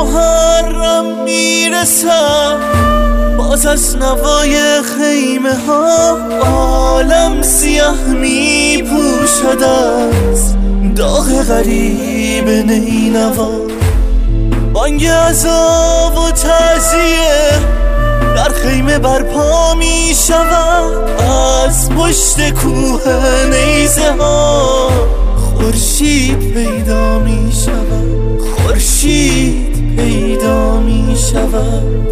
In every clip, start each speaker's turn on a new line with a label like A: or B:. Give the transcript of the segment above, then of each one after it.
A: محرم میرسم، باز از نوای خیمه ها عالم سیاه میپوشد از داغ غریب نینوا. بانگ عذاب و تعزیه در خیمه برپا می شود، از پشت کوه نیزه ها خورشید پیدا می شود، خورشید پیدا می شود.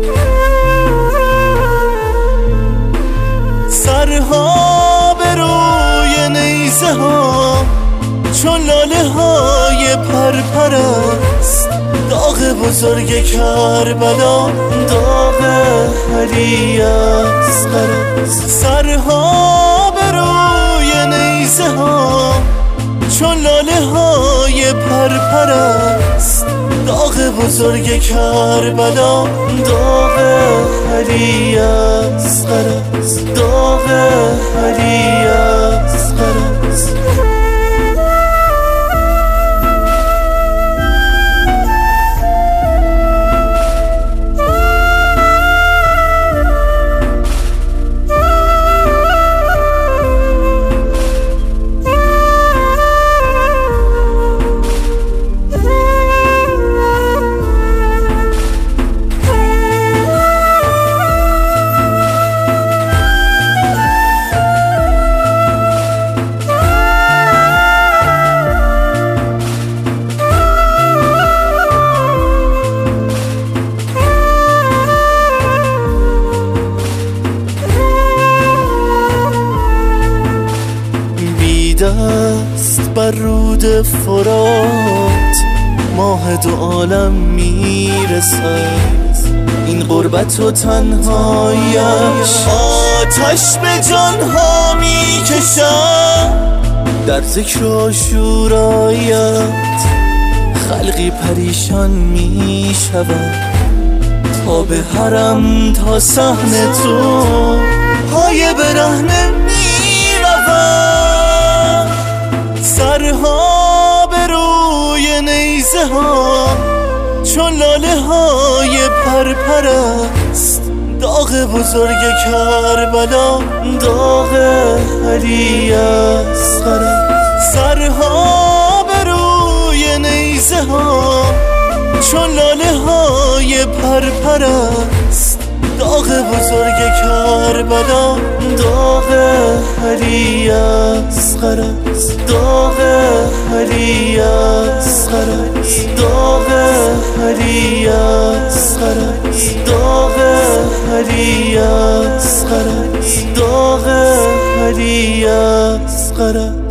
A: سرها به روی نیزه ها چون لاله های پرپر است، داغ بزرگ کربلا، داغ علی اصغر است. سرها به روی نیزه ها چون لاله های پرپر است، داغ بزرگ کربلا، داغ علی اصغر است، داغ علی اصغر است. دست بر رود فرات ماه دو عالم میرسد، این غربت و تنهایش آتش به جانها میکشد. در ذکر عاشورایت خلقی پریشان میشود، تا به حرم تا صحن تو پای برهنه میرود. سرها به روی نیزه ها چون لاله های پرپر است، داغ بزرگ کربلا، داغ علی اصغر است. سرها به روی نیزه ها چون لاله های پرپر است، داغ بزرگ کربلا، داغ علی اصغر است، داغ علی اصغر است، داغ علی اصغر است، داغ علی اصغر است، داغ علی اصغر است.